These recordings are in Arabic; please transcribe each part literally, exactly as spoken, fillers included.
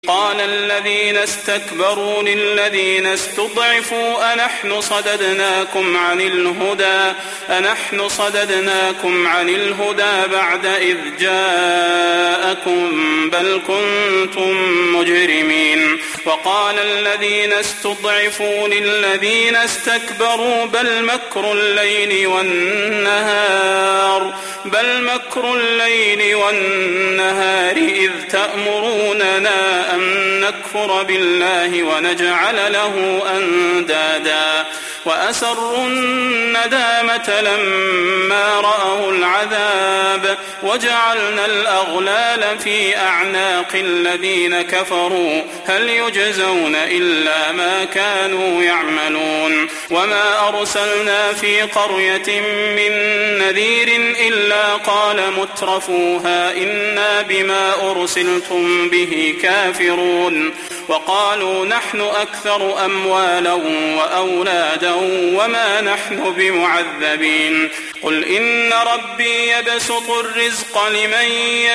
قال الذين استكبروا للذين استضعفوا أنحن صددناكم عن الهدى أنحن صددناكم عن الهدى بعد إذ جاءكم بل كنتم مجرمين. وقال الذين استضعفوا للذين استكبروا بل مكر الليل والنهار بل مكر الليل والنهار إذ تأمروننا أن نكفر بالله ونجعل له أندادا وأسروا الندامة لما رأوا العذاب وجعلنا الأغلال في أعناق الذين كفروا هل يجزون إلا ما كانوا يعملون. وما أرسلنا في قرية من نذير إلا قال مترفوها إنا بما أرسلتم به كافرون وقالوا نحن أكثر أموالا وأولادا وما نحن بمعذبين. قل إن ربي يبسط الرزق لمن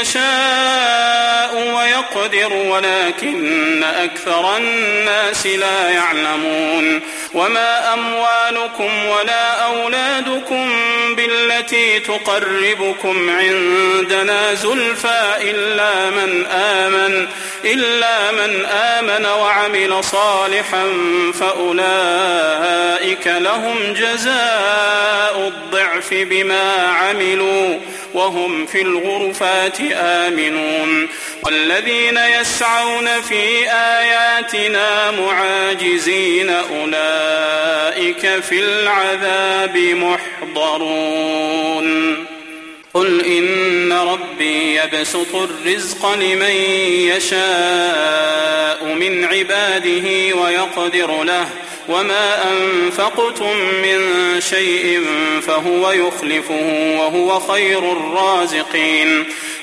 يشاء ويقدر ولكن أكثر الناس لا يعلمون. وما أموالكم ولا أولادكم بالتي تقربكم عندنا زلفى إلا من آمن إلا من آمن وعمل صالحا فأولئك لهم جزاء الضعف بما عملوا وهم في الغرفات آمنون. والذين يسعون في آياتنا معاجزين أولئك في العذاب محضرون. قل إن ربي يبسط الرزق لمن يشاء من عباده ويقدر له وما أنفقتم من شيء فهو يخلفه وهو خير الرازقين.